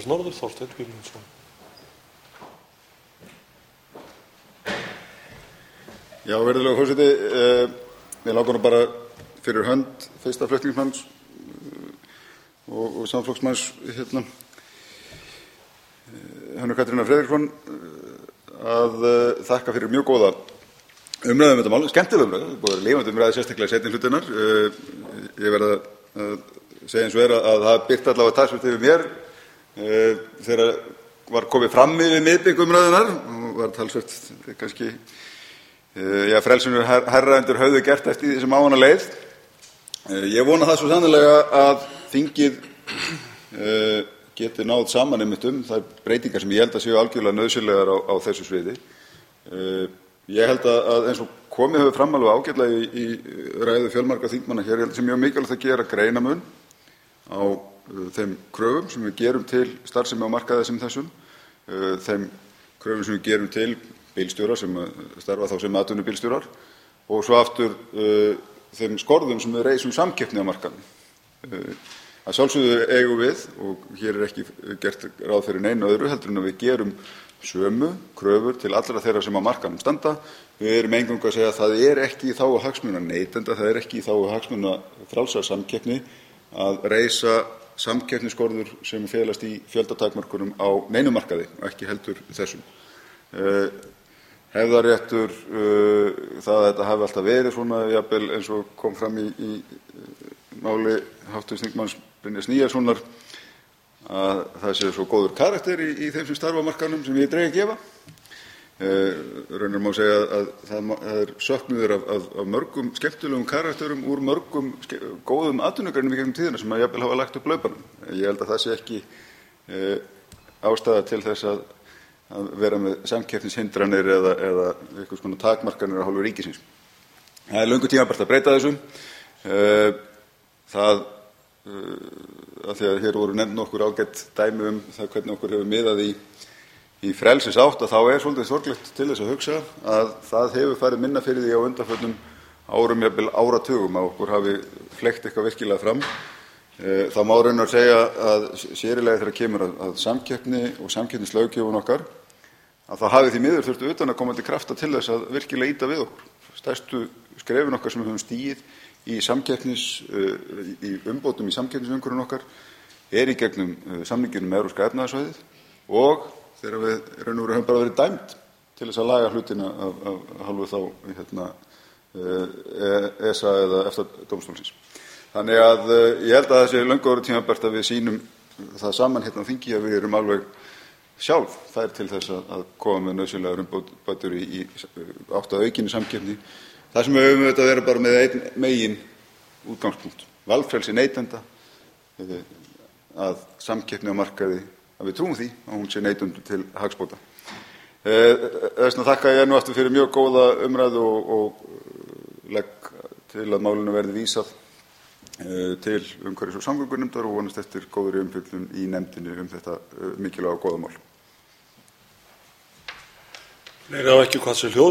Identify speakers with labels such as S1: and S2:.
S1: Norður, Þorsteinn Víglundsson.
S2: Já, virðulegur forseti, mér langar nú bara fyrir hönd fyrsta flutningsmanns og samflokksmanns Hönnu Katrínar Friðriksson að þakka fyrir mjög góða umræðu þetta mál, skemmtilega umræðu, búið að lifandi umræðu sérstaklega seinni hlutinnar. Ég verð að segja eins og að það birti allavega talsvert yfir mér þegar var komið fram yfir miðbik umræðunnar og var talsvert kannski frelsinu hærra undir höfðu gert eftir því sem á hana leið. Ég vona það svo sannarlega að þingið geti náð saman einmitt þær breytingar sem ég held að séu algjörlega nauðsynlegar á þessu sviði. Ég held að eins og komið hefur fram alveg ágætlega í ræðu fjölmargra þingmanna hér, ég held að sé mjög mikilvægt að gera greinarmun á þeim kröfum sem við gerum til starfsemi á markaði sem þessum, þeim kröfum sem við gerum til bílstjóra sem starfa þá sem atvinnubílstjórar og svo aftur þeim skorðum sem við reisum samkeppni á markaðnum. Að sjálfsögðu eigum við, og hér ekki gert ráð fyrir neinu öðru heldur en að við gerum sömu kröfur til allra þeirra sem á markaðnum standa. Við erum eingöngu að segja að það er ekki í þágu hagsmuna neytenda, það er ekki í þágu hagsmuna frjálsrar samkeppni að reisa samkeppnisskorður sem felast í fjöldatakmörkunum á neinum markaði og ekki heldur þessum. Hefðarréttur, það að þetta hafi alltaf verið svona, jafnvel eins og kom fram í máli hv. þingmanns Brynjars Níelssonar, að það sé svo góður karakter í þeim sem starfa á markaðnum sem ég dreg að gefa. Raunar má segja að það er söknuður af mörgum skemmtilegum karakterum úr mörgum góðum atvinnugreinum í gegnum tíðina sem að jafnvel hafa lagt upp laupanum. Ég held að það sé ekki ástæða til þess að vera með samkeppnishindranir eða einhvers konar takmarkanir af hálfu ríkisins. Það er löngu tímabært að breyta þessu. Það af því að hér voru nefnd nokkur ágætt dæmi það hvernig okkur hefur miðað í frelsisátt, að þá er svolítið sorglegt til þess að hugsa að það hefur farið minna fyrir því á undanförnum árum, jafnvel áratugum, að okkur hafi fleygt eitthvað virkilega fram. Það má raunar segja að sérílega þegar kemur að samkeppni og samkeppnislöggjöfun okkar, að það hafi því miður þurft utanaðkomandi krafta til þess að virkilega ýta við okkur. Stærstu skrefin okkar sem við höfum stigið í umbótum í samkeppnisumhverfinu okkar í gegnum samninginn um Evrópska efnahagssvæðið og þegar við raun og veru höfum bara verið dæmd til þess að laga hlutina af hálfu þá ESA eða EFTA-dómstólsins. Þannig að ég held að það sé löngu orðið tímabært að við sýnum það saman á þingi að við erum alveg sjálf fær til þess að koma með nauðsynlegar umbætur í átt að aukinni samkeppni. Það sem við höfum auðvitað verið bara með einn megin útgangspunkt, valfrelsi neytenda, að samkeppni á markaði, að við trúum því að hún sé neytendum til hagsbóta. Þess vegna þakka ég nú aftur fyrir mjög góða umræðu og legg til að málinu verði vísað til umhverfis- og samgöngunefndar og vonast eftir góðri umfjöllun í nefndinni þetta mikilvæga og góða mál.
S1: Fleiri hafa ekki hvað sér hljóð.